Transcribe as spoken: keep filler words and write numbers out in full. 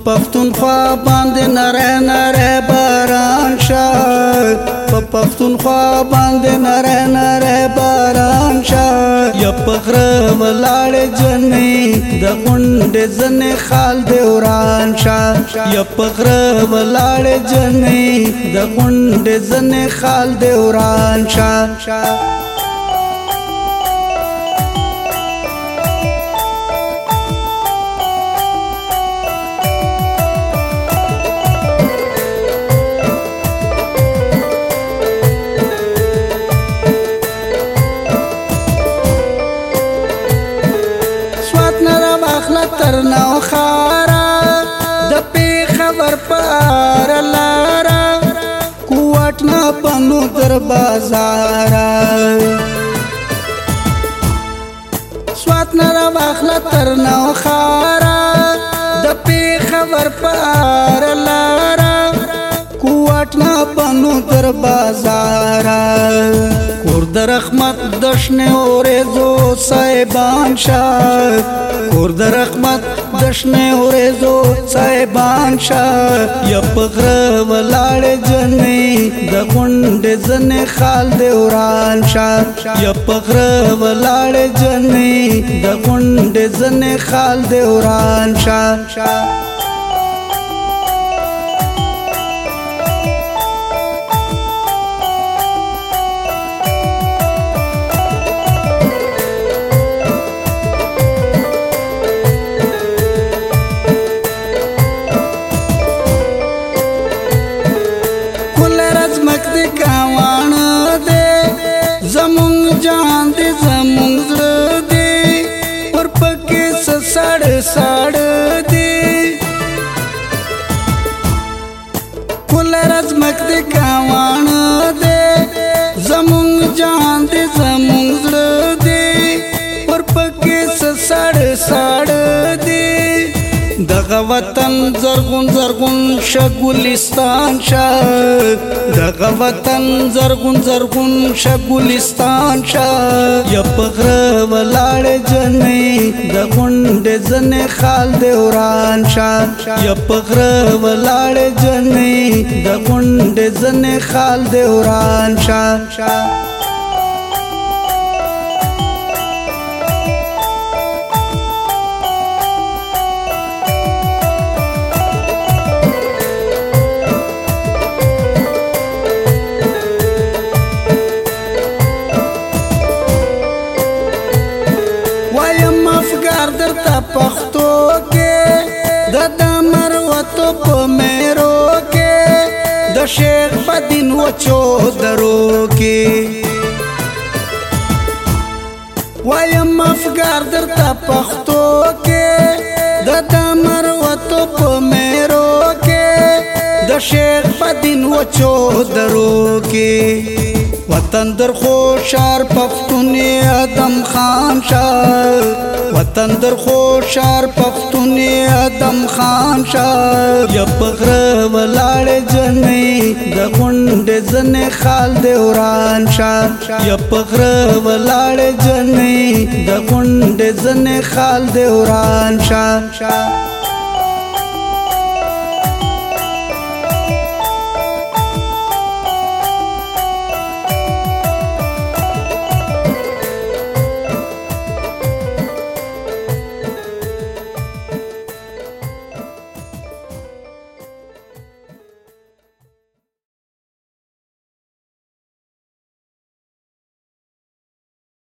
پښتونخوا باندې نری نری باران شه په پښتونخوا باندې نری نری باران شه یا په غره ولاړې جنې د غونډې ځنې خال دې وران شه یا په غره ولاړې جنې د غونډې ځنې خال دې وران شه ترنو خارا د پیښور پر لارا کوټ نه بنو در بازار سوات نه واخله ترنو خارا د پیښور پر لارا کوټ نه بنو در بازار کور د رحمت دشنه اورزو صاحبان شاه کور د رحمت دشنه اورزو صاحبان شاه یا پغره ولاړې جنې د غونډې ځنې خال دې وران شاه یا پغره ولاړې جنې د غونډې ځنې خال دې وران شاه ساڑ دی کل رزمک دی کاوان دی زمونگ جان دی زمونگ زر دی پر پکی ساڑ ساڑ دی دغه وطن زرغون زرغون شګلستان شا دغه وطن زرغون زرغون شګلستان شا یا پغره ولاړې جنې د غونډې ځنې خال دې وران شا یا پغره ولاړې جنې د غونډې ځنې خال دې وران شا درتا پختو کې د دمر وته په میرو کې د شیخ بدین وچو درو کې وایم افګار درتا پختو کې د دمر وته په میرو کې د شیخ بدین وچو درو کې وطن در خوشار پختون ادم خان شاه وطن در خوشار پختون ادم خان شاه یا پغره ولاړې جنې د غونډې ځنې خال دې وران شاه یا پغره ولاړې جنې د غونډې ځنې خال دې وران شاه